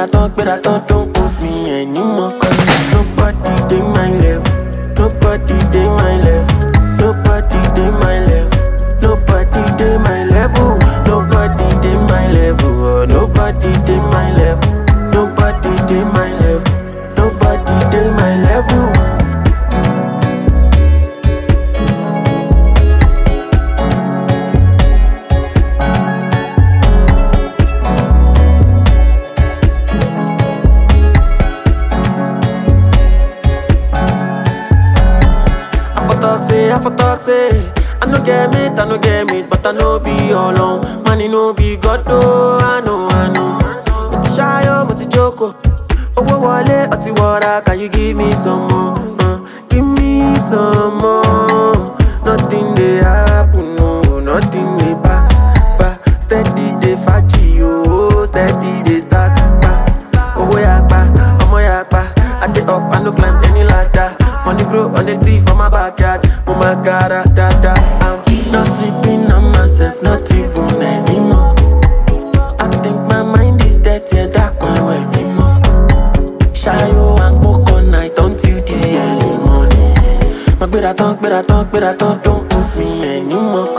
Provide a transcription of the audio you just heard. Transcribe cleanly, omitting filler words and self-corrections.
don't put me anymore. Cause nobody dey my level. Nobody dey my level. Nobody dey my level. Nobody dey my level. Nobody dey my level. Oh, nobody dey my level. Nobody dey my level. Nobody dey my level. I for talk say I no get it, but I know be alone. Money no be God, oh, I know. But shy, but the joke. Oh, wale, oti wara, can you give me some more? Give me some more. Nothing they happen, no, nothing they ba. Steady they fachi, oh, steady they stack. Oh, yakba, omo yakba. I dey up, I no climb any ladder. Money grow on the tree for my backyard. Oh my God, I'm not sleeping on myself, not even anymore. I think my mind is dead, yeah, that can't wear me more. Shayo and smoke all night until the early morning. My better talk, don't put me anymore.